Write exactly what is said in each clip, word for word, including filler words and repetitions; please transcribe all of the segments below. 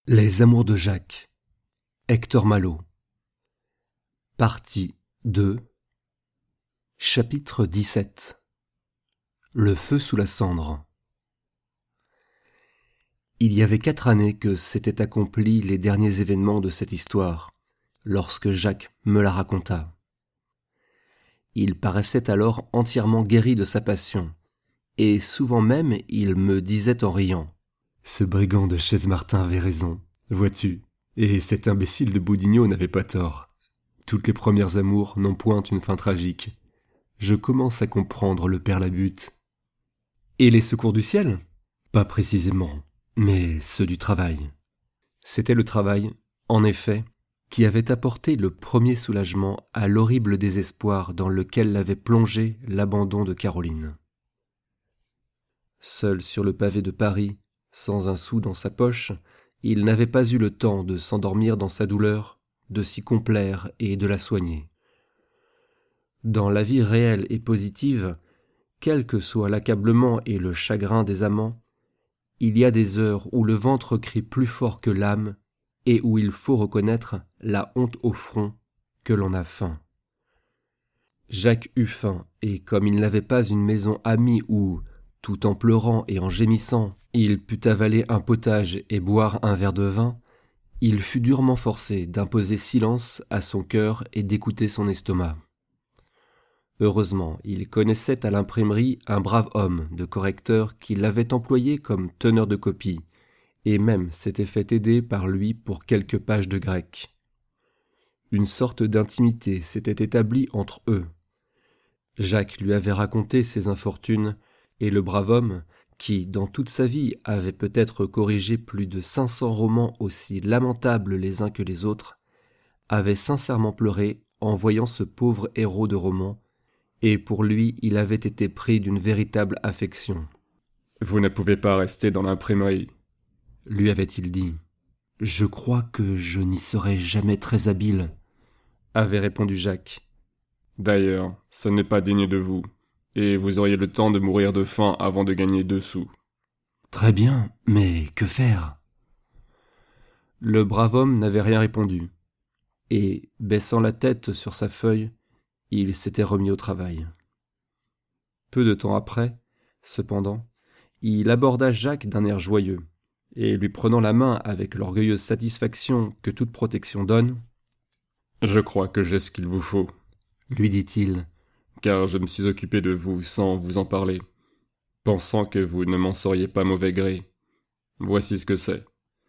Les amours de Jacques, Hector Malot. Partie deux. Chapitre dix-sept. Le feu sous la cendre. Il y avait quatre années que s'étaient accomplis les derniers événements de cette histoire, lorsque Jacques me la raconta. Il paraissait alors entièrement guéri de sa passion, et souvent même il me disait en riant: « Ce brigand de Chaise-Martin avait raison, vois-tu, et cet imbécile de Boudinot n'avait pas tort. Toutes les premières amours n'ont point une fin tragique. Je commence à comprendre le père Labute. » Et les secours du ciel ? Pas précisément, mais ceux du travail. C'était le travail, en effet, qui avait apporté le premier soulagement à l'horrible désespoir dans lequel l'avait plongé l'abandon de Caroline. Seul sur le pavé de Paris, sans un sou dans sa poche, il n'avait pas eu le temps de s'endormir dans sa douleur, de s'y complaire et de la soigner. Dans la vie réelle et positive, quel que soit l'accablement et le chagrin des amants, il y a des heures où le ventre crie plus fort que l'âme et où il faut reconnaître la honte au front que l'on a faim. Jacques eut faim, et comme il n'avait pas une maison amie où, tout en pleurant et en gémissant, il put avaler un potage et boire un verre de vin, il fut durement forcé d'imposer silence à son cœur et d'écouter son estomac. Heureusement, il connaissait à l'imprimerie un brave homme de correcteur qui l'avait employé comme teneur de copie, et même s'était fait aider par lui pour quelques pages de grec. Une sorte d'intimité s'était établie entre eux. Jacques lui avait raconté ses infortunes, et le brave homme, qui, dans toute sa vie, avait peut-être corrigé plus de cinq cents romans aussi lamentables les uns que les autres, avait sincèrement pleuré en voyant ce pauvre héros de roman, et pour lui il avait été pris d'une véritable affection. « Vous ne pouvez pas rester dans l'imprimerie, » lui avait-il dit. « Je crois que je n'y serai jamais très habile, » avait répondu Jacques. « D'ailleurs, ce n'est pas digne de vous. Et vous auriez le temps de mourir de faim avant de gagner deux sous. »« Très bien, mais que faire ?» Le brave homme n'avait rien répondu, et, baissant la tête sur sa feuille, il s'était remis au travail. Peu de temps après, cependant, il aborda Jacques d'un air joyeux, et lui prenant la main avec l'orgueilleuse satisfaction que toute protection donne, « Je crois que j'ai ce qu'il vous faut, » lui dit-il, car je me suis occupé de vous sans vous en parler, pensant que vous ne m'en sauriez pas mauvais gré. Voici ce que c'est.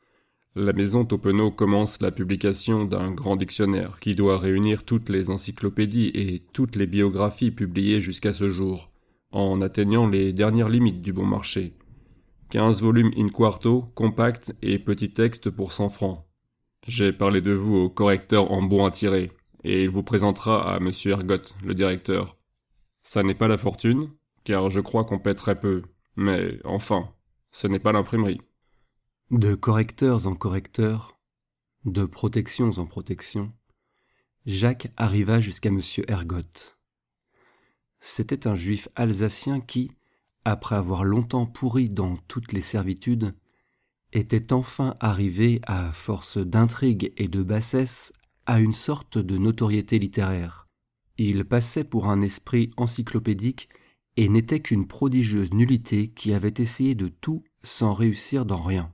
La maison Taupeneau commence la publication d'un grand dictionnaire qui doit réunir toutes les encyclopédies et toutes les biographies publiées jusqu'à ce jour, en atteignant les dernières limites du bon marché. Quinze volumes in quarto, compacts et petits textes pour cent francs. J'ai parlé de vous au correcteur en bon à tirer, et il vous présentera à monsieur Ergotte, le directeur. Ça n'est pas la fortune, car je crois qu'on paie très peu, mais enfin, ce n'est pas l'imprimerie. De correcteurs en correcteurs, de protections en protections, Jacques arriva jusqu'à monsieur Ergotte. C'était un juif alsacien qui, après avoir longtemps pourri dans toutes les servitudes, était enfin arrivé, à force d'intrigues et de bassesse, à une sorte de notoriété littéraire. Il passait pour un esprit encyclopédique et n'était qu'une prodigieuse nullité qui avait essayé de tout sans réussir dans rien.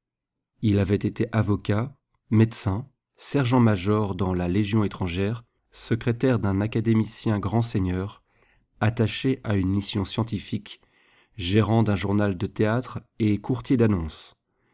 Il avait été avocat, médecin, sergent-major dans la Légion étrangère, secrétaire d'un académicien grand seigneur, attaché à une mission scientifique, gérant d'un journal de théâtre et courtier d'annonces.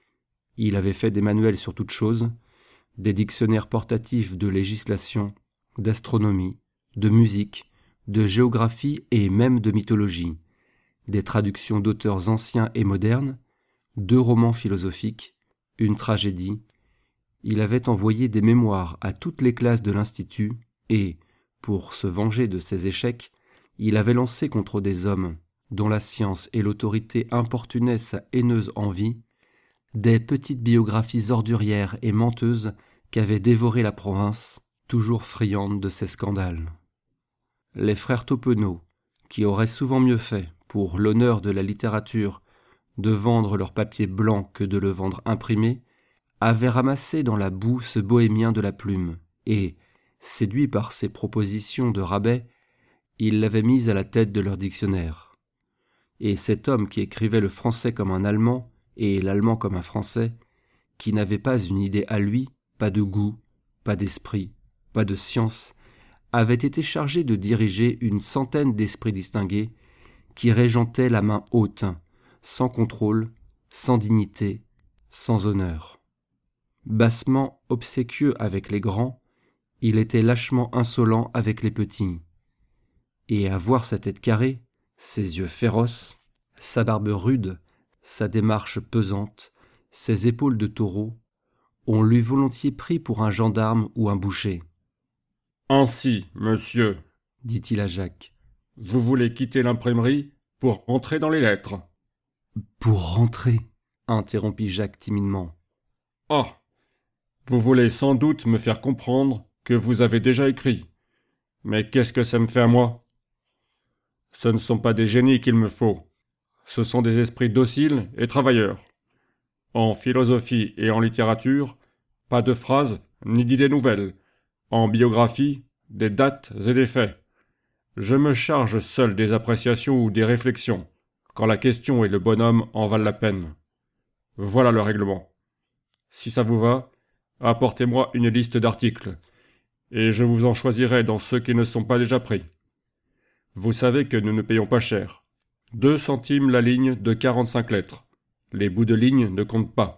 Il avait fait des manuels sur toutes choses, des dictionnaires portatifs de législation, d'astronomie, de musique, de géographie et même de mythologie, des traductions d'auteurs anciens et modernes, deux romans philosophiques, une tragédie. Il avait envoyé des mémoires à toutes les classes de l'Institut et, pour se venger de ses échecs, il avait lancé contre des hommes, dont la science et l'autorité importunaient sa haineuse envie, des petites biographies ordurières et menteuses qu'avait dévoré la province, toujours friande de ces scandales. Les frères Taupeneau, qui auraient souvent mieux fait, pour l'honneur de la littérature, de vendre leur papier blanc que de le vendre imprimé, avait ramassé dans la boue ce bohémien de la plume, et, séduit par ses propositions de rabais, il l'avait mis à la tête de leur dictionnaire. Et cet homme qui écrivait le français comme un Allemand, et l'allemand comme un Français, qui n'avait pas une idée à lui, pas de goût, pas d'esprit, pas de science, avait été chargé de diriger une centaine d'esprits distingués qui régentaient la main haute, sans contrôle, sans dignité, sans honneur. Bassement obséquieux avec les grands, il était lâchement insolent avec les petits. Et à voir sa tête carrée, ses yeux féroces, sa barbe rude, sa démarche pesante, ses épaules de taureau, on l'eût volontiers pris pour un gendarme ou un boucher. « Ainsi, monsieur, dit-il à Jacques, vous voulez quitter l'imprimerie pour entrer dans les lettres. »« Pour rentrer » interrompit Jacques timidement. « Ah, vous voulez sans doute me faire comprendre que vous avez déjà écrit. Mais qu'est-ce que ça me fait à moi ? Ce ne sont pas des génies qu'il me faut. Ce sont des esprits dociles et travailleurs. En philosophie et en littérature, pas de phrases ni d'idées nouvelles. En biographie, des dates et des faits. Je me charge seul des appréciations ou des réflexions, quand la question et le bonhomme en valent la peine. Voilà le règlement. Si ça vous va, apportez-moi une liste d'articles, et je vous en choisirai dans ceux qui ne sont pas déjà pris. Vous savez que nous ne payons pas cher. Deux centimes la ligne de quarante-cinq lettres. Les bouts de ligne ne comptent pas. »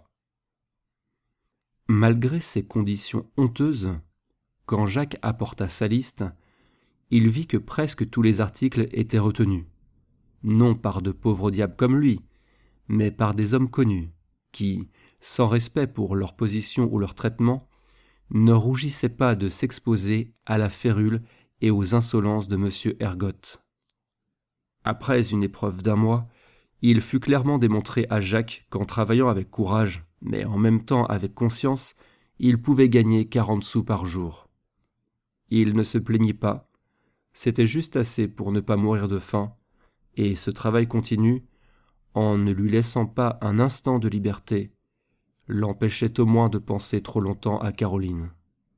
Malgré ces conditions honteuses, quand Jacques apporta sa liste, il vit que presque tous les articles étaient retenus, non par de pauvres diables comme lui, mais par des hommes connus, qui, sans respect pour leur position ou leur traitement, ne rougissaient pas de s'exposer à la férule et aux insolences de M. Ergotte. Après une épreuve d'un mois, il fut clairement démontré à Jacques qu'en travaillant avec courage, mais en même temps avec conscience, il pouvait gagner quarante sous par jour. Il ne se plaignit pas, c'était juste assez pour ne pas mourir de faim, et ce travail continu, en ne lui laissant pas un instant de liberté, l'empêchait au moins de penser trop longtemps à Caroline.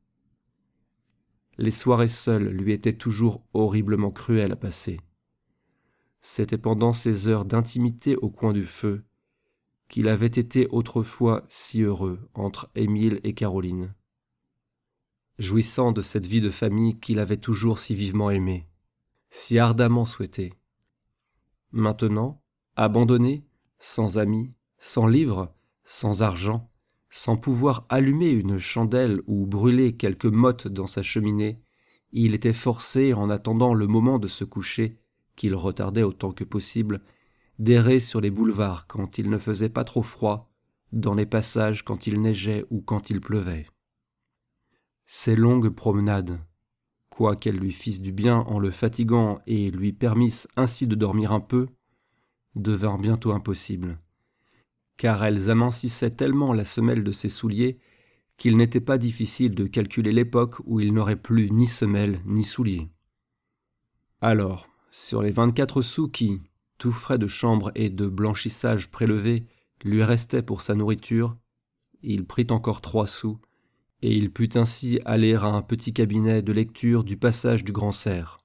Les soirées seules lui étaient toujours horriblement cruelles à passer. C'était pendant ces heures d'intimité au coin du feu qu'il avait été autrefois si heureux entre Émile et Caroline, jouissant de cette vie de famille qu'il avait toujours si vivement aimée, si ardemment souhaitée. Maintenant, abandonné, sans amis, sans livres, sans argent, sans pouvoir allumer une chandelle ou brûler quelque motte dans sa cheminée, il était forcé, en attendant le moment de se coucher, qu'il retardait autant que possible, d'errer sur les boulevards quand il ne faisait pas trop froid, dans les passages quand il neigeait ou quand il pleuvait. Ces longues promenades, quoiqu'elles lui fissent du bien en le fatiguant et lui permissent ainsi de dormir un peu, devinrent bientôt impossibles, car elles amincissaient tellement la semelle de ses souliers qu'il n'était pas difficile de calculer l'époque où il n'aurait plus ni semelle ni souliers. Alors, sur les vingt-quatre sous qui, tout frais de chambre et de blanchissage prélevés, lui restaient pour sa nourriture, il prit encore trois sous, et il put ainsi aller à un petit cabinet de lecture du passage du Grand Cerf.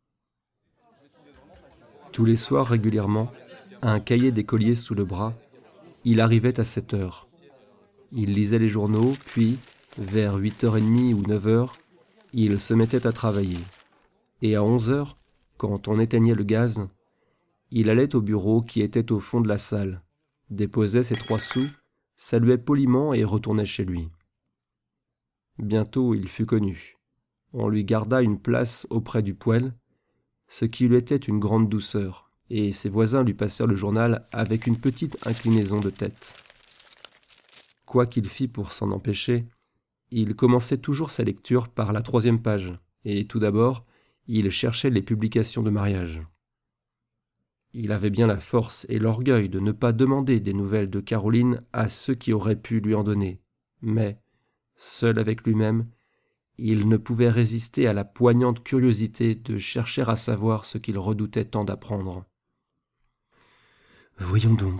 Tous les soirs régulièrement, un cahier d'écolier sous le bras, il arrivait à sept heures. Il lisait les journaux, puis, vers huit heures trente ou neuf heures, il se mettait à travailler. Et à onze heures, quand on éteignait le gaz, il allait au bureau qui était au fond de la salle, déposait ses trois sous, saluait poliment et retournait chez lui. Bientôt il fut connu. On lui garda une place auprès du poêle, ce qui lui était une grande douceur, et ses voisins lui passèrent le journal avec une petite inclinaison de tête. Quoi qu'il fît pour s'en empêcher, il commençait toujours sa lecture par la troisième page, et tout d'abord, il cherchait les publications de mariage. Il avait bien la force et l'orgueil de ne pas demander des nouvelles de Caroline à ceux qui auraient pu lui en donner, mais, seul avec lui-même, il ne pouvait résister à la poignante curiosité de chercher à savoir ce qu'il redoutait tant d'apprendre. « Voyons donc, »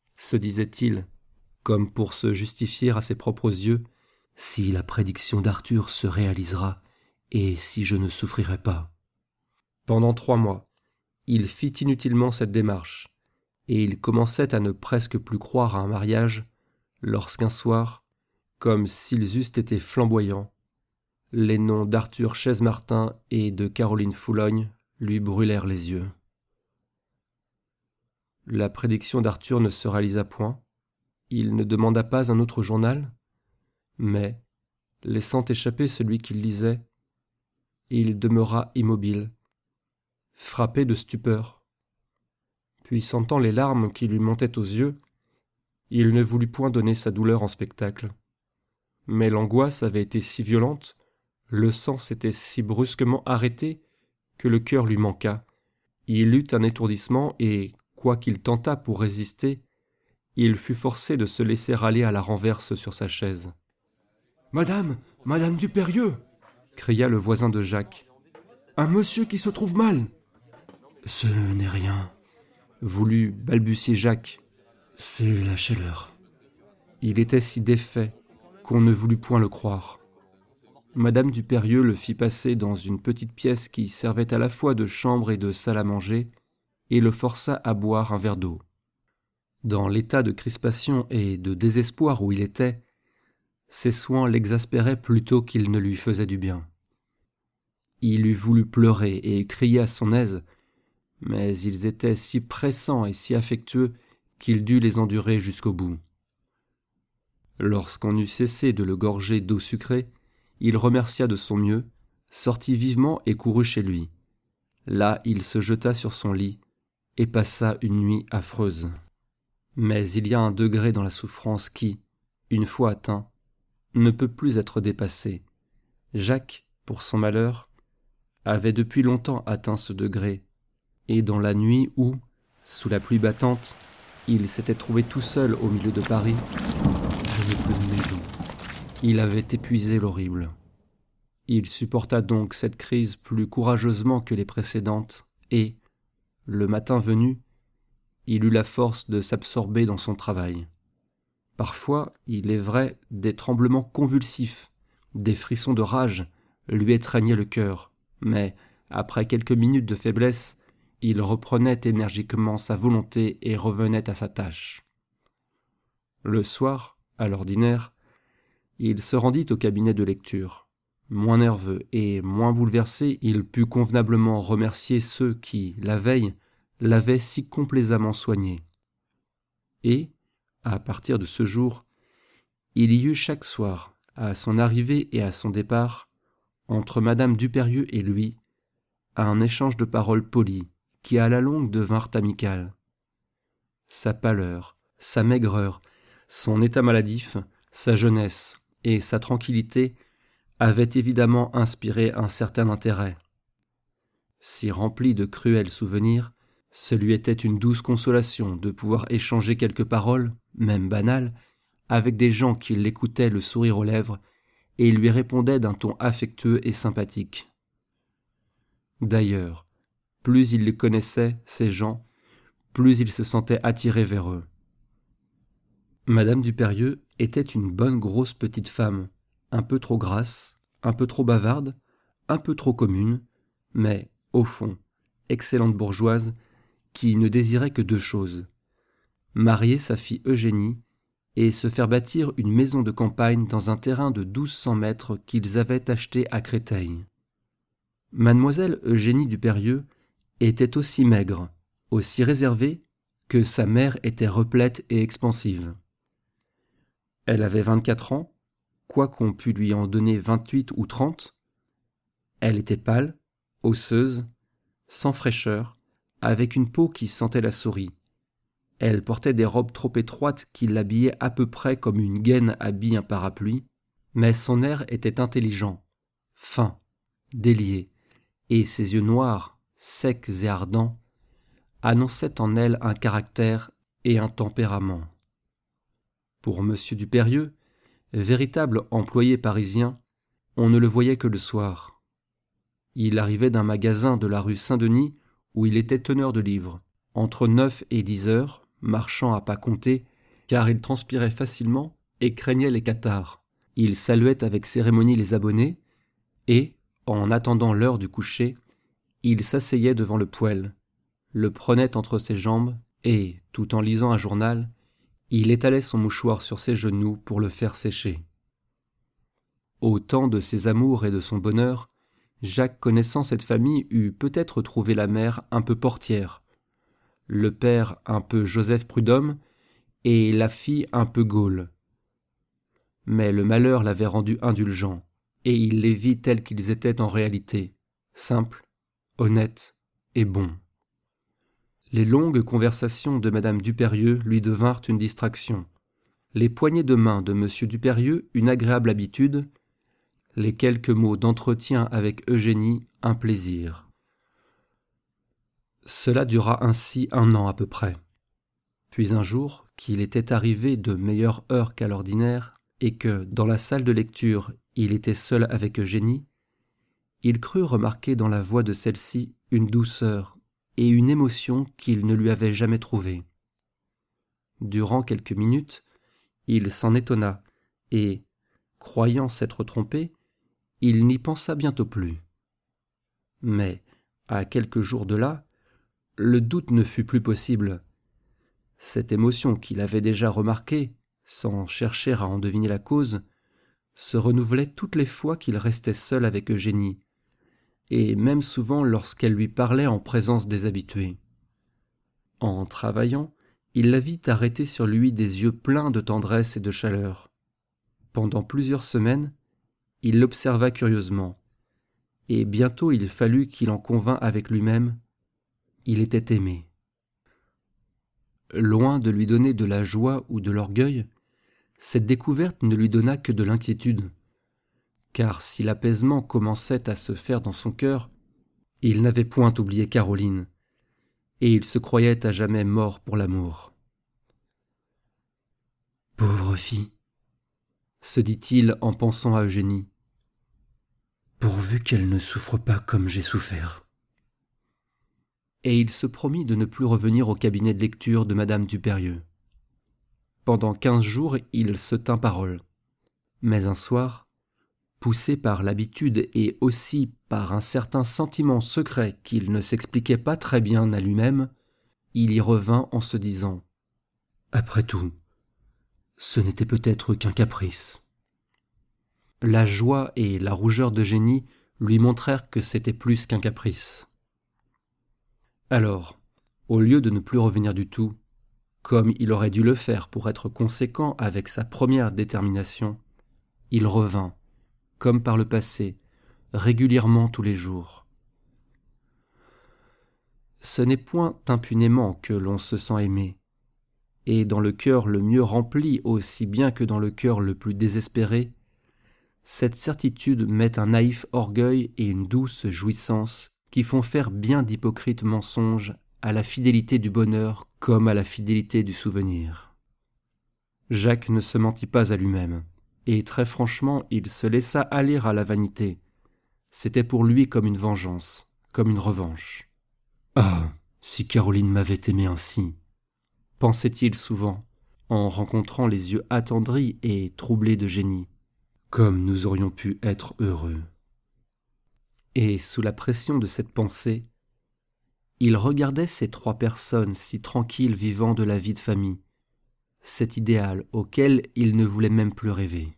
se disait-il, comme pour se justifier à ses propres yeux, si la prédiction d'Arthur se réalisera et si je ne souffrirai pas. Pendant trois mois, il fit inutilement cette démarche, et il commençait à ne presque plus croire à un mariage, lorsqu'un soir, comme s'ils eussent été flamboyants, les noms d'Arthur Chaise-Martin et de Caroline Foulogne lui brûlèrent les yeux. La prédiction d'Arthur ne se réalisa point. Il ne demanda pas un autre journal, mais, laissant échapper celui qu'il lisait, il demeura immobile, frappé de stupeur. Puis, sentant les larmes qui lui montaient aux yeux, il ne voulut point donner sa douleur en spectacle. Mais l'angoisse avait été si violente, le sang s'était si brusquement arrêté que le cœur lui manqua. Il eut un étourdissement et, quoiqu'il tentât pour résister, il fut forcé de se laisser aller à la renverse sur sa chaise. « Madame, Madame Dupérieux !» cria le voisin de Jacques. « Un monsieur qui se trouve mal !»« Ce n'est rien, » voulut balbutier Jacques. « C'est la chaleur. » Il était si défait qu'on ne voulut point le croire. Madame Dupérieux le fit passer dans une petite pièce qui servait à la fois de chambre et de salle à manger, et le força à boire un verre d'eau. Dans l'état de crispation et de désespoir où il était, ses soins l'exaspéraient plutôt qu'ils ne lui faisaient du bien. Il eût voulu pleurer et crier à son aise, mais ils étaient si pressants et si affectueux qu'il dut les endurer jusqu'au bout. Lorsqu'on eut cessé de le gorger d'eau sucrée, il remercia de son mieux, sortit vivement et courut chez lui. Là, il se jeta sur son lit et passa une nuit affreuse. Mais il y a un degré dans la souffrance qui, une fois atteint, ne peut plus être dépassé. Jacques, pour son malheur, avait depuis longtemps atteint ce degré, et dans la nuit où, sous la pluie battante, il s'était trouvé tout seul au milieu de Paris, je n'ai plus de maison. Il avait épuisé l'horrible. Il supporta donc cette crise plus courageusement que les précédentes, et, le matin venu, il eut la force de s'absorber dans son travail. Parfois, il est vrai, des tremblements convulsifs, des frissons de rage lui étreignaient le cœur, mais, après quelques minutes de faiblesse, il reprenait énergiquement sa volonté et revenait à sa tâche. Le soir, à l'ordinaire, il se rendit au cabinet de lecture. Moins nerveux et moins bouleversé, il put convenablement remercier ceux qui, la veille, l'avaient si complaisamment soigné. Et, à partir de ce jour, il y eut chaque soir, à son arrivée et à son départ, entre Madame Dupérieux et lui, un échange de paroles polies, qui à la longue devinrent amicales. Sa pâleur, sa maigreur, son état maladif, sa jeunesse et sa tranquillité avaient évidemment inspiré un certain intérêt. Si rempli de cruels souvenirs, ce lui était une douce consolation de pouvoir échanger quelques paroles, même banales, avec des gens qui l'écoutaient le sourire aux lèvres et lui répondaient d'un ton affectueux et sympathique. D'ailleurs, plus il les connaissait, ces gens, plus il se sentait attiré vers eux. Madame Dupérieux était une bonne grosse petite femme, un peu trop grasse, un peu trop bavarde, un peu trop commune, mais, au fond, excellente bourgeoise, qui ne désirait que deux choses, marier sa fille Eugénie et se faire bâtir une maison de campagne dans un terrain de douze cents mètres qu'ils avaient acheté à Créteil. Mademoiselle Eugénie Dupérieux était aussi maigre, aussi réservée, que sa mère était replète et expansive. Elle avait vingt-quatre ans, quoiqu'on pût lui en donner vingt-huit ou trente. Elle était pâle, osseuse, sans fraîcheur, avec une peau qui sentait la souris. Elle portait des robes trop étroites qui l'habillaient à peu près comme une gaine habille un parapluie, mais son air était intelligent, fin, délié, et ses yeux noirs, secs et ardents, annonçaient en elle un caractère et un tempérament. Pour Monsieur Dupérieux, véritable employé parisien, on ne le voyait que le soir. Il arrivait d'un magasin de la rue Saint-Denis où il était teneur de livres. Entre neuf et dix heures, marchant à pas comptés, car il transpirait facilement et craignait les catarrhes. Il saluait avec cérémonie les abonnés et, en attendant l'heure du coucher, il s'asseyait devant le poêle, le prenait entre ses jambes et, tout en lisant un journal, il étalait son mouchoir sur ses genoux pour le faire sécher. Au temps de ses amours et de son bonheur, Jacques, connaissant cette famille, eût peut-être trouvé la mère un peu portière, le père un peu Joseph Prudhomme et la fille un peu Gaulle. Mais le malheur l'avait rendu indulgent, et il les vit tels qu'ils étaient en réalité, simples, honnêtes et bons. Les longues conversations de madame Dupérieux lui devinrent une distraction, les poignées de main de monsieur Dupérieux une agréable habitude, les quelques mots d'entretien avec Eugénie un plaisir. Cela dura ainsi un an à peu près. Puis un jour, qu'il était arrivé de meilleure heure qu'à l'ordinaire, et que, dans la salle de lecture, il était seul avec Eugénie, il crut remarquer dans la voix de celle-ci une douceur et une émotion qu'il ne lui avait jamais trouvées. Durant quelques minutes, il s'en étonna, et, croyant s'être trompé, il n'y pensa bientôt plus. Mais, à quelques jours de là, le doute ne fut plus possible. Cette émotion qu'il avait déjà remarquée, sans chercher à en deviner la cause, se renouvelait toutes les fois qu'il restait seul avec Eugénie, et même souvent lorsqu'elle lui parlait en présence des habitués. En travaillant, il la vit arrêter sur lui des yeux pleins de tendresse et de chaleur. Pendant plusieurs semaines, il l'observa curieusement, et bientôt il fallut qu'il en convînt avec lui-même. Il était aimé. Loin de lui donner de la joie ou de l'orgueil, cette découverte ne lui donna que de l'inquiétude, car si l'apaisement commençait à se faire dans son cœur, il n'avait point oublié Caroline, et il se croyait à jamais mort pour l'amour. « Pauvre fille !» se dit-il en pensant à Eugénie. « Pourvu qu'elle ne souffre pas comme j'ai souffert. » Et il se promit de ne plus revenir au cabinet de lecture de madame Dupérieux. Pendant quinze jours, il se tint parole. Mais un soir, poussé par l'habitude et aussi par un certain sentiment secret qu'il ne s'expliquait pas très bien à lui-même, il y revint en se disant « Après tout, ce n'était peut-être qu'un caprice. » La joie et la rougeur d'Eugénie lui montrèrent que c'était plus qu'un caprice. Alors, au lieu de ne plus revenir du tout, comme il aurait dû le faire pour être conséquent avec sa première détermination, il revint, comme par le passé, régulièrement tous les jours. Ce n'est point impunément que l'on se sent aimé, et dans le cœur le mieux rempli aussi bien que dans le cœur le plus désespéré, cette certitude met un naïf orgueil et une douce jouissance qui font faire bien d'hypocrites mensonges à la fidélité du bonheur comme à la fidélité du souvenir. Jacques ne se mentit pas à lui-même, et très franchement il se laissa aller à la vanité. C'était pour lui comme une vengeance, comme une revanche. « Ah, si Caroline m'avait aimé ainsi !» pensait-il souvent, en rencontrant les yeux attendris et troublés d'Eugénie. « Comme nous aurions pu être heureux !» Et sous la pression de cette pensée, il regardait ces trois personnes si tranquilles vivant de la vie de famille, cet idéal auquel il ne voulait même plus rêver.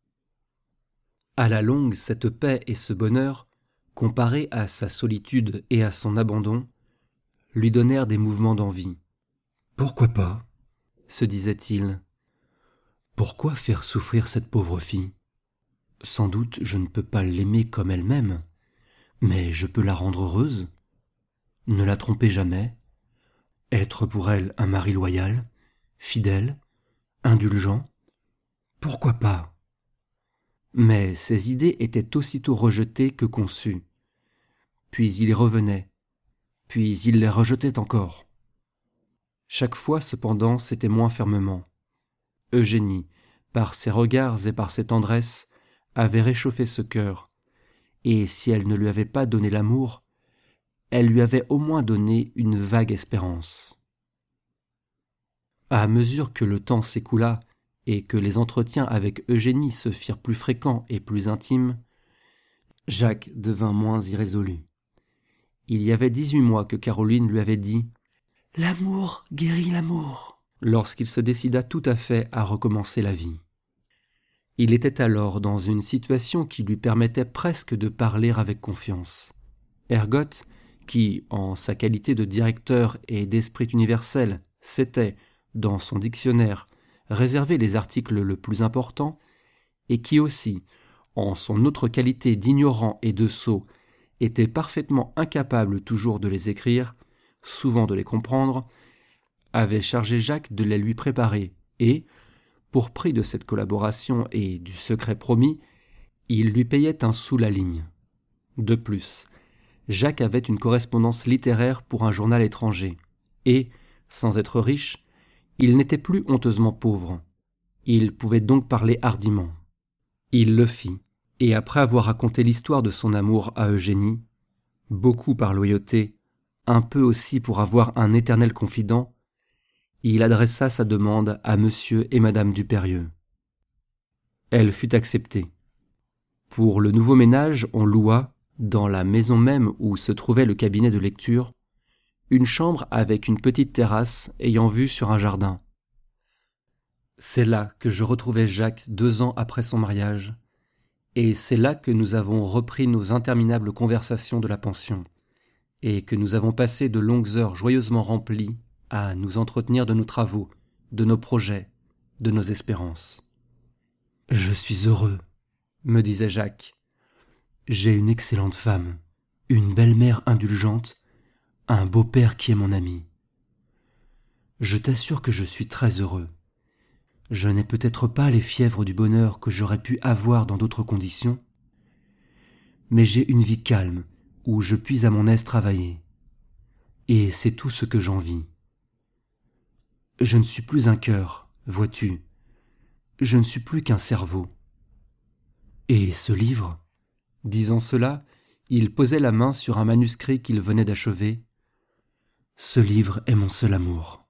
À la longue, cette paix et ce bonheur, comparés à sa solitude et à son abandon, lui donnèrent des mouvements d'envie. « Pourquoi pas ?» se disait-il. « Pourquoi faire souffrir cette pauvre fille ? Sans doute je ne peux pas l'aimer comme elle m'aime, mais je peux la rendre heureuse, ne la tromper jamais, être pour elle un mari loyal, fidèle, indulgent. Pourquoi pas ? » Mais ces idées étaient aussitôt rejetées que conçues. Puis il y revenait, puis il les rejetait encore. Chaque fois, cependant, c'était moins fermement. Eugénie, par ses regards et par ses tendresses, avait réchauffé ce cœur, et si elle ne lui avait pas donné l'amour, elle lui avait au moins donné une vague espérance. À mesure que le temps s'écoula et que les entretiens avec Eugénie se firent plus fréquents et plus intimes, Jacques devint moins irrésolu. Il y avait dix-huit mois que Caroline lui avait dit « L'amour guérit l'amour » lorsqu'il se décida tout à fait à recommencer la vie. Il était alors dans une situation qui lui permettait presque de parler avec confiance. Ergotte, qui, en sa qualité de directeur et d'esprit universel, s'était, dans son dictionnaire, réservé les articles le plus important, et qui aussi, en son autre qualité d'ignorant et de sot, était parfaitement incapable toujours de les écrire, souvent de les comprendre, avait chargé Jacques de les lui préparer, et, pour prix de cette collaboration et du secret promis, il lui payait un sou la ligne. De plus, Jacques avait une correspondance littéraire pour un journal étranger, et, sans être riche, il n'était plus honteusement pauvre. Il pouvait donc parler hardiment. Il le fit, et après avoir raconté l'histoire de son amour à Eugénie, beaucoup par loyauté, un peu aussi pour avoir un éternel confident, il adressa sa demande à monsieur et madame Dupérieux. Elle fut acceptée. Pour le nouveau ménage, on loua, dans la maison même où se trouvait le cabinet de lecture, une chambre avec une petite terrasse ayant vue sur un jardin. C'est là que je retrouvai Jacques deux ans après son mariage, et c'est là que nous avons repris nos interminables conversations de la pension, et que nous avons passé de longues heures joyeusement remplies à nous entretenir de nos travaux, de nos projets, de nos espérances. « Je suis heureux, » me disait Jacques. « J'ai une excellente femme, une belle-mère indulgente, un beau-père qui est mon ami. Je t'assure que je suis très heureux. Je n'ai peut-être pas les fièvres du bonheur que j'aurais pu avoir dans d'autres conditions, mais j'ai une vie calme où je puis à mon aise travailler. Et c'est tout ce que j'envie. Je ne suis plus un cœur, vois-tu. Je ne suis plus qu'un cerveau. Et ce livre, disant cela, il posait la main sur un manuscrit qu'il venait d'achever. Ce livre est mon seul amour.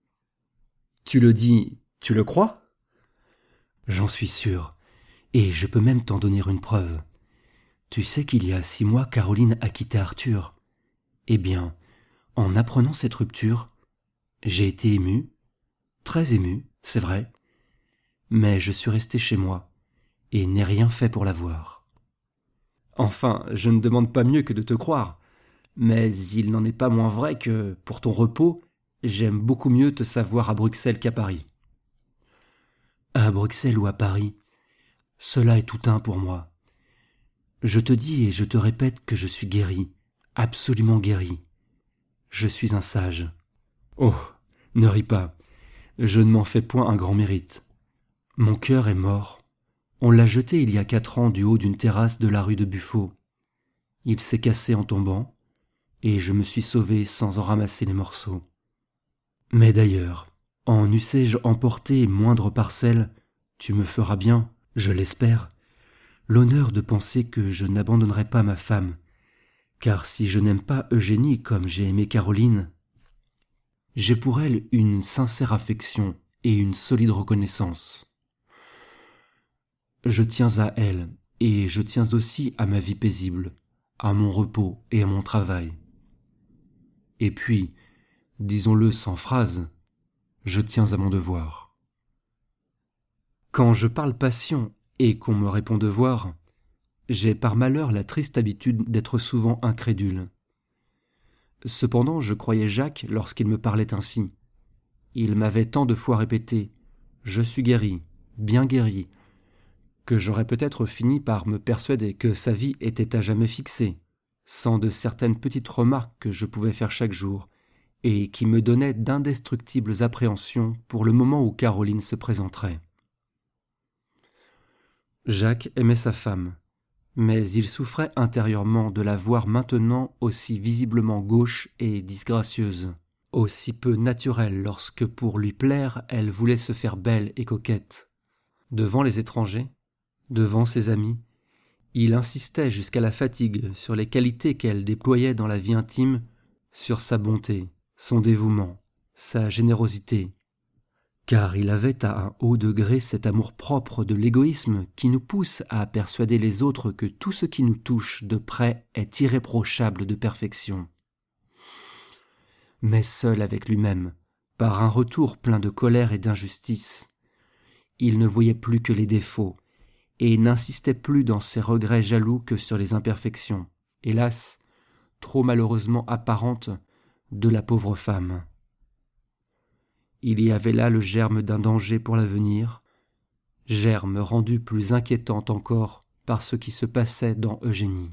Tu le dis, tu le crois ? J'en suis sûr, et je peux même t'en donner une preuve. Tu sais qu'il y a six mois, Caroline a quitté Arthur. Eh bien, en apprenant cette rupture, j'ai été ému, très ému, c'est vrai, mais je suis resté chez moi et n'ai rien fait pour la voir. Enfin, je ne demande pas mieux que de te croire, mais il n'en est pas moins vrai que, pour ton repos, j'aime beaucoup mieux te savoir à Bruxelles qu'à Paris. À Bruxelles ou à Paris, cela est tout un pour moi. Je te dis et je te répète que je suis guéri, absolument guéri. Je suis un sage. Oh, ne ris pas, je ne m'en fais point un grand mérite. Mon cœur est mort. On l'a jeté il y a quatre ans du haut d'une terrasse de la rue de Buffo. Il s'est cassé en tombant, et je me suis sauvé sans en ramasser les morceaux. Mais d'ailleurs, en eussé-je emporté moindre parcelle, tu me feras bien, je l'espère, l'honneur de penser que je n'abandonnerai pas ma femme, car si je n'aime pas Eugénie comme j'ai aimé Caroline, j'ai pour elle une sincère affection et une solide reconnaissance. Je tiens à elle, et je tiens aussi à ma vie paisible, à mon repos et à mon travail. Et puis, disons-le sans phrase, je tiens à mon devoir. Quand je parle passion et qu'on me répond devoir, j'ai par malheur la triste habitude d'être souvent incrédule. Cependant, je croyais Jacques lorsqu'il me parlait ainsi. Il m'avait tant de fois répété « Je suis guéri, bien guéri », que j'aurais peut-être fini par me persuader que sa vie était à jamais fixée, sans de certaines petites remarques que je pouvais faire chaque jour, et qui me donnaient d'indestructibles appréhensions pour le moment où Caroline se présenterait. Jacques aimait sa femme, mais il souffrait intérieurement de la voir maintenant aussi visiblement gauche et disgracieuse, aussi peu naturelle lorsque pour lui plaire elle voulait se faire belle et coquette. Devant les étrangers, devant ses amis, il insistait jusqu'à la fatigue sur les qualités qu'elle déployait dans la vie intime, sur sa bonté, son dévouement, sa générosité. car il avait à un haut degré cet amour-propre de l'égoïsme qui nous pousse à persuader les autres que tout ce qui nous touche de près est irréprochable de perfection. Mais seul avec lui-même, par un retour plein de colère et d'injustice, il ne voyait plus que les défauts, et n'insistait plus dans ses regrets jaloux que sur les imperfections, hélas, trop malheureusement apparentes, de la pauvre femme. Il y avait là le germe d'un danger pour l'avenir, germe rendu plus inquiétant encore par ce qui se passait dans Eugénie.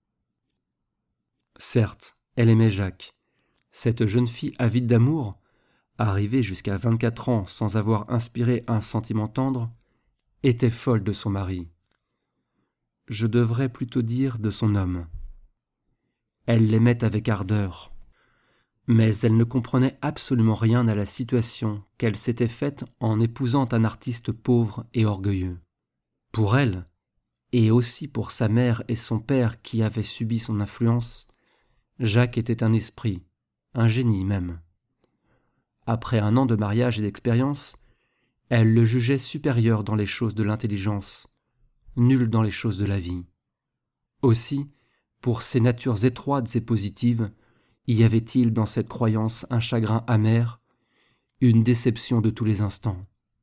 Certes, elle aimait Jacques. Cette jeune fille avide d'amour, arrivée jusqu'à vingt-quatre ans sans avoir inspiré un sentiment tendre, était folle de son mari. Je devrais plutôt dire de son homme. Elle l'aimait avec ardeur, mais elle ne comprenait absolument rien à la situation qu'elle s'était faite en épousant un artiste pauvre et orgueilleux. Pour elle, et aussi pour sa mère et son père qui avaient subi son influence, Jacques était un esprit, un génie même. Après un an de mariage et d'expérience, elle le jugeait supérieur dans les choses de l'intelligence, nul dans les choses de la vie. Aussi, pour ces natures étroites et positives, y avait-il dans cette croyance un chagrin amer, une déception de tous les instants.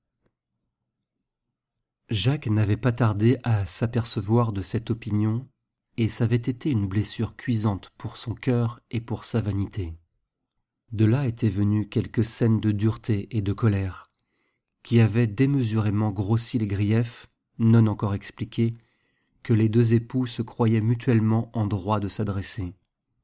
Jacques n'avait pas tardé à s'apercevoir de cette opinion, et ça avait été une blessure cuisante pour son cœur et pour sa vanité. De là étaient venues quelques scènes de dureté et de colère, qui avaient démesurément grossi les griefs, non encore expliqués, que les deux époux se croyaient mutuellement en droit de s'adresser.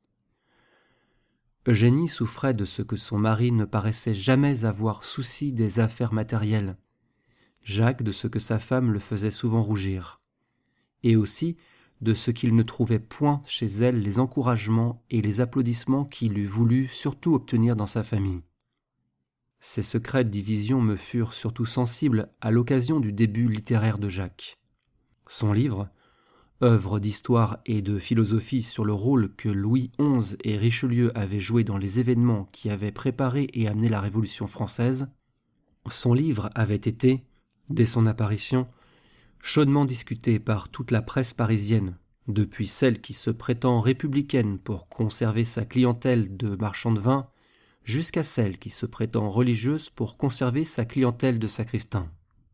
Eugénie souffrait de ce que son mari ne paraissait jamais avoir souci des affaires matérielles, Jacques de ce que sa femme le faisait souvent rougir, et aussi de ce qu'il ne trouvait point chez elle les encouragements et les applaudissements qu'il eût voulu surtout obtenir dans sa famille. Ces secrètes divisions me furent surtout sensibles à l'occasion du début littéraire de Jacques. Son livre, œuvre d'histoire et de philosophie sur le rôle que Louis onze et Richelieu avaient joué dans les événements qui avaient préparé et amené la Révolution française, son livre avait été, dès son apparition, chaudement discuté par toute la presse parisienne, depuis celle qui se prétend républicaine pour conserver sa clientèle de marchands de vin, jusqu'à celle qui se prétend religieuse pour conserver sa clientèle de sacristains.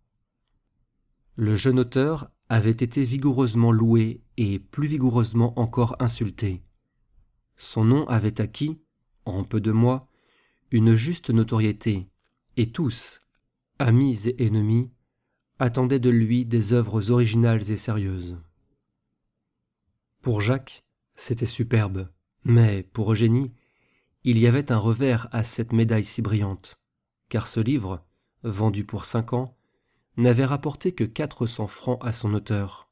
Le jeune auteur avait été vigoureusement loué et plus vigoureusement encore insulté. Son nom avait acquis, en peu de mois, une juste notoriété, et tous, amis et ennemis, attendaient de lui des œuvres originales et sérieuses. Pour Jacques, c'était superbe, mais pour Eugénie, il y avait un revers à cette médaille si brillante, car ce livre, vendu pour cinq ans, n'avait rapporté que quatre cents francs à son auteur.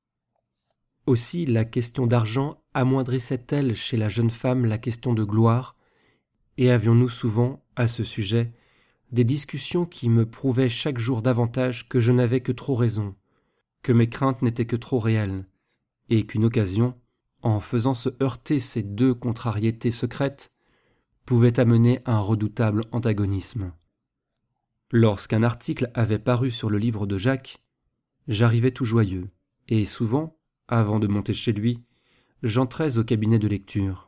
Aussi la question d'argent amoindrissait-elle chez la jeune femme la question de gloire, et avions-nous souvent, à ce sujet, des discussions qui me prouvaient chaque jour davantage que je n'avais que trop raison, que mes craintes n'étaient que trop réelles, et qu'une occasion, en faisant se heurter ces deux contrariétés secrètes, pouvait amener un redoutable antagonisme. Lorsqu'un article avait paru sur le livre de Jacques, j'arrivais tout joyeux, et souvent, avant de monter chez lui, j'entrais au cabinet de lecture.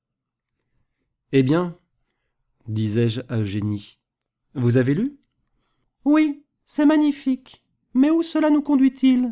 « Eh bien, disais-je à Eugénie, vous avez lu ? » ?»« Oui, c'est magnifique. Mais où cela nous conduit-il ? » ?»«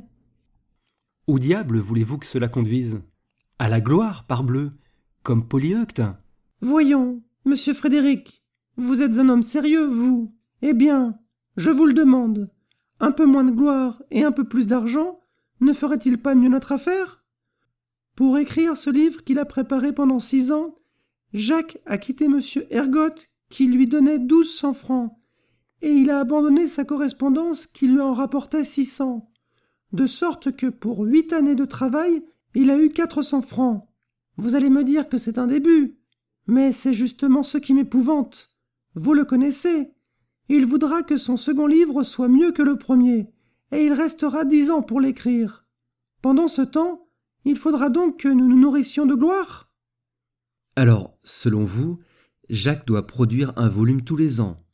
Où diable voulez-vous que cela conduise ? À la gloire, parbleu, comme Polyeucte. » »« Voyons, monsieur Frédéric, vous êtes un homme sérieux, vous. Eh bien, je vous le demande, un peu moins de gloire et un peu plus d'argent ne ferait-il pas mieux notre affaire ? Pour écrire ce livre qu'il a préparé pendant six ans, Jacques a quitté monsieur Ergotte qui lui donnait douze cents francs, et il a abandonné sa correspondance qui lui en rapportait six cents, de sorte que pour huit années de travail, il a eu quatre cents francs. Vous allez me dire que c'est un début, mais c'est justement ce qui m'épouvante. Vous le connaissez. Il voudra que son second livre soit mieux que le premier, et il restera dix ans pour l'écrire. Pendant ce temps, il faudra donc que nous nous nourrissions de gloire ? Alors, selon vous, Jacques doit produire un volume tous les ans,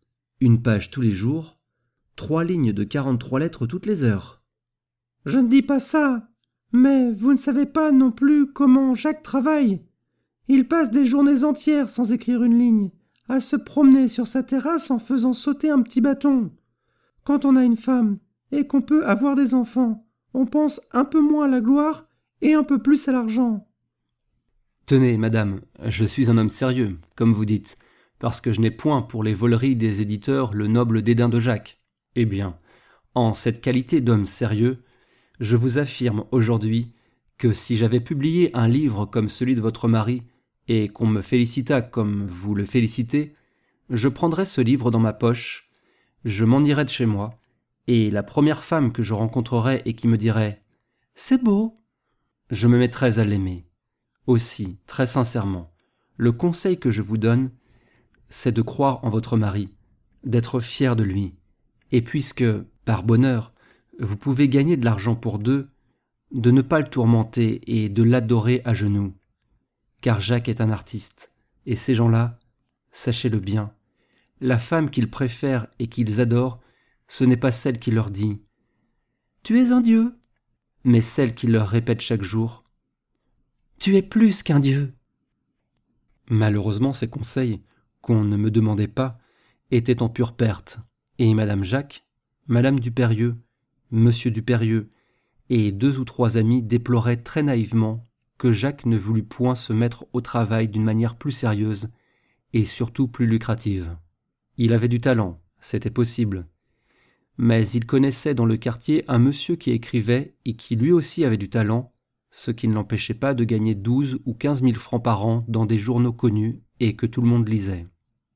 Une page tous les jours, trois lignes de quarante-trois lettres toutes les heures. Je ne dis pas ça, mais vous ne savez pas non plus comment Jacques travaille. Il passe des journées entières sans écrire une ligne, à se promener sur sa terrasse en faisant sauter un petit bâton. Quand on a une femme et qu'on peut avoir des enfants, on pense un peu moins à la gloire et un peu plus à l'argent. Tenez, madame, je suis un homme sérieux, comme vous dites, parce que je n'ai point pour les voleries des éditeurs le noble dédain de Jacques. Eh bien, en cette qualité d'homme sérieux, je vous affirme aujourd'hui que si j'avais publié un livre comme celui de votre mari, et qu'on me félicitât comme vous le félicitez, je prendrais ce livre dans ma poche, je m'en irais de chez moi, et la première femme que je rencontrerais et qui me dirait « C'est beau », je me mettrais à l'aimer. Aussi, très sincèrement, le conseil que je vous donne, c'est de croire en votre mari, d'être fier de lui, et puisque, par bonheur, vous pouvez gagner de l'argent pour deux, de ne pas le tourmenter et de l'adorer à genoux. Car Jacques est un artiste, et ces gens-là, sachez-le bien, la femme qu'ils préfèrent et qu'ils adorent, ce n'est pas celle qui leur dit « Tu es un dieu », mais celle qui leur répète chaque jour « Tu es plus qu'un dieu ». Malheureusement, ces conseils, qu'on ne me demandait pas, étaient en pure perte, et Madame Jacques, Madame Dupérieux, Monsieur Dupérieux et deux ou trois amis déploraient très naïvement que Jacques ne voulut point se mettre au travail d'une manière plus sérieuse et surtout plus lucrative. Il avait du talent, c'était possible. Mais il connaissait dans le quartier un monsieur qui écrivait et qui lui aussi avait du talent, ce qui ne l'empêchait pas de gagner douze ou quinze mille francs par an dans des journaux connus et que tout le monde lisait.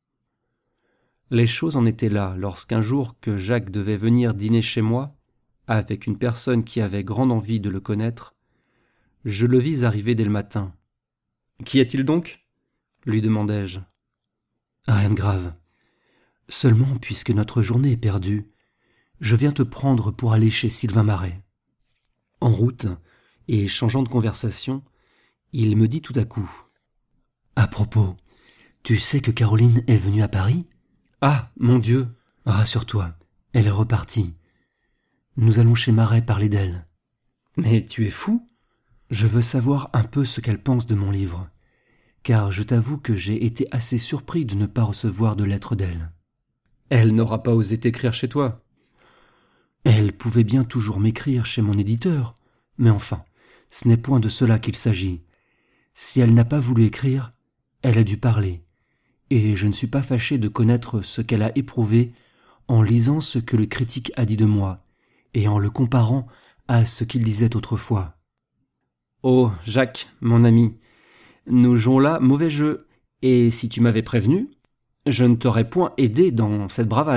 Les choses en étaient là lorsqu'un jour que Jacques devait venir dîner chez moi, avec une personne qui avait grande envie de le connaître, je le vis arriver dès le matin. « Qu'y a-t-il donc » lui demandai-je. « Rien de grave. Seulement, puisque notre journée est perdue, je viens te prendre pour aller chez Sylvain Marais. » En route, et changeant de conversation, il me dit tout à coup. « À propos, tu sais que Caroline est venue à Paris ? » ?»« Ah, mon Dieu ! Rassure-toi, elle est repartie. Nous allons chez Marais parler d'elle. »« Mais tu es fou ? Je veux savoir un peu ce qu'elle pense de mon livre, car je t'avoue que j'ai été assez surpris de ne pas recevoir de lettres d'elle. »« Elle n'aura pas osé t'écrire chez toi. »« Elle pouvait bien toujours m'écrire chez mon éditeur, mais enfin, ce n'est point de cela qu'il s'agit. Si elle n'a pas voulu écrire, elle a dû parler, et je ne suis pas fâché de connaître ce qu'elle a éprouvé en lisant ce que le critique a dit de moi, et en le comparant à ce qu'il disait autrefois. »« Oh, Jacques, mon ami, nous jouons là mauvais jeu, et si tu m'avais prévenu, je ne t'aurais point aidé dans cette bravade. »«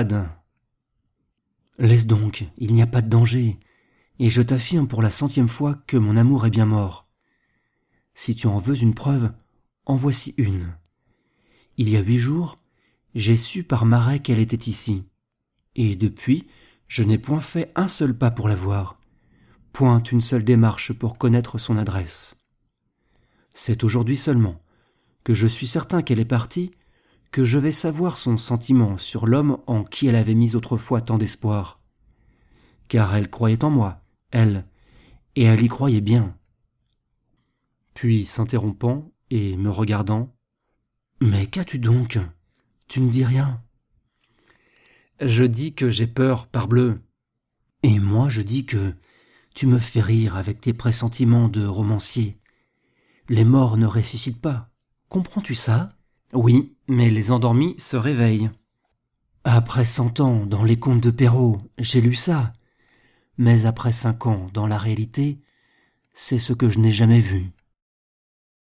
Laisse donc, il n'y a pas de danger, et je t'affirme pour la centième fois que mon amour est bien mort. Si tu en veux une preuve, en voici une. Il y a huit jours, j'ai su par Marais qu'elle était ici, et depuis, je n'ai point fait un seul pas pour la voir, point une seule démarche pour connaître son adresse. C'est aujourd'hui seulement que je suis certain qu'elle est partie, que je vais savoir son sentiment sur l'homme en qui elle avait mis autrefois tant d'espoir. Car elle croyait en moi, elle, et elle y croyait bien. » Puis, s'interrompant et me regardant, « Mais qu'as-tu donc ? Tu ne dis rien. »« Je dis que j'ai peur, parbleu. »« Et moi je dis que tu me fais rire avec tes pressentiments de romancier. Les morts ne ressuscitent pas. Comprends-tu ça ? » ?»« Oui, mais les endormis se réveillent. »« Après cent ans, dans les contes de Perrault, j'ai lu ça. Mais après cinq ans, dans la réalité, c'est ce que je n'ai jamais vu. »